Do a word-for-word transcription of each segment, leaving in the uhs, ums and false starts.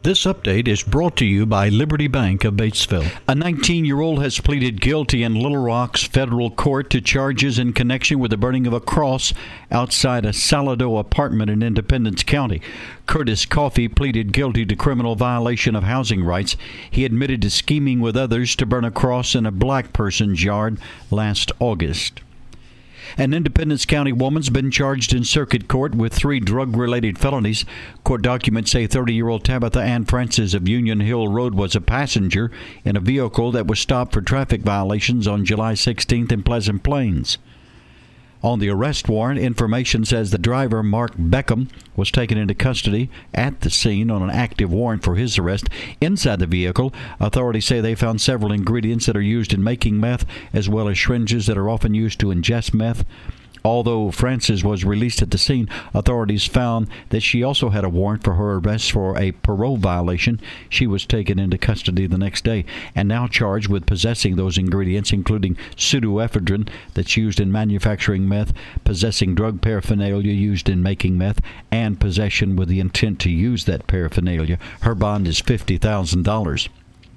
This update is brought to you by Liberty Bank of Batesville. A nineteen-year-old has pleaded guilty in Little Rock's federal court to charges in connection with the burning of a cross outside a Salado apartment in Independence County. Curtis Coffey pleaded guilty to criminal violation of housing rights. He admitted to scheming with others to burn a cross in a black person's yard last August. An Independence County woman's been charged in circuit court with three drug-related felonies. Court documents say thirty-year-old Tabitha Ann Francis of Union Hill Road was a passenger in a vehicle that was stopped for traffic violations on July sixteenth in Pleasant Plains. On the arrest warrant, information says the driver, Mark Beckham, was taken into custody at the scene on an active warrant for his arrest. Inside the vehicle, authorities say they found several ingredients that are used in making meth, as well as syringes that are often used to ingest meth. Although Francis was released at the scene, authorities found that she also had a warrant for her arrest for a parole violation. She was taken into custody the next day and now charged with possessing those ingredients, including pseudoephedrine that's used in manufacturing meth, possessing drug paraphernalia used in making meth, and possession with the intent to use that paraphernalia. Her bond is fifty thousand dollars.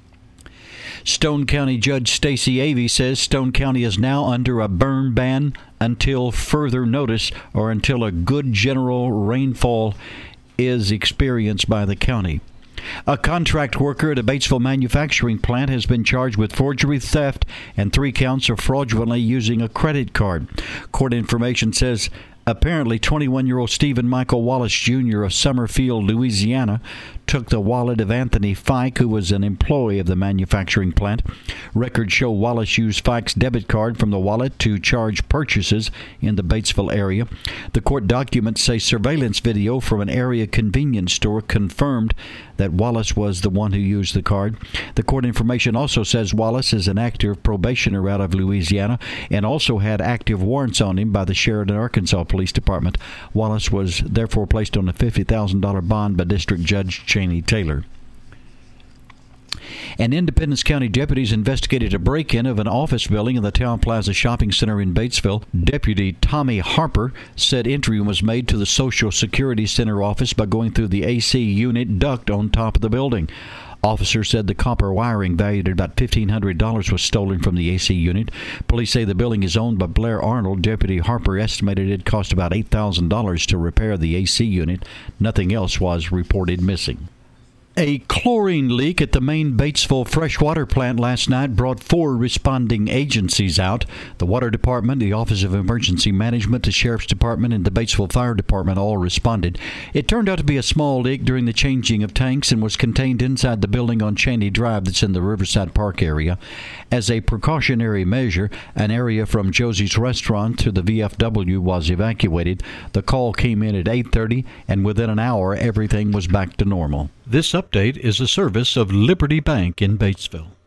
Stone County Judge Stacey Avey says Stone County is now under a burn ban until further notice or until a good general rainfall is experienced by the county. A contract worker at a Batesville manufacturing plant has been charged with forgery, theft, and three counts of fraudulently using a credit card. Court information says apparently twenty-one-year-old Stephen Michael Wallace, Junior of Summerfield, Louisiana, took the wallet of Anthony Fike, who was an employee of the manufacturing plant. Records show Wallace used Fike's debit card from the wallet to charge purchases in the Batesville area. The court documents say surveillance video from an area convenience store confirmed that Wallace was the one who used the card. The court information also says Wallace is an active probationer out of Louisiana and also had active warrants on him by the Sheridan, Arkansas Police Department. Wallace was therefore placed on a fifty thousand dollars bond by District Judge Cheney Taylor. And Independence County deputies investigated a break-in of an office building in the Town Plaza Shopping Center in Batesville. Deputy Tommy Harper said entry was made to the Social Security Center office by going through the A C unit duct on top of the building. Officers said the copper wiring valued at about fifteen hundred dollars was stolen from the A C unit. Police say the building is owned by Blair Arnold. Deputy Harper estimated it cost about eight thousand dollars to repair the A C unit. Nothing else was reported missing. A chlorine leak at the main Batesville freshwater plant last night brought four responding agencies out. The Water Department, the Office of Emergency Management, the Sheriff's Department, and the Batesville Fire Department all responded. It turned out to be a small leak during the changing of tanks and was contained inside the building on Cheney Drive that's in the Riverside Park area. As a precautionary measure, an area from Josie's Restaurant to the V F W was evacuated. The call came in at eight thirty, and within an hour, everything was back to normal. This update is a service of Liberty Bank in Batesville.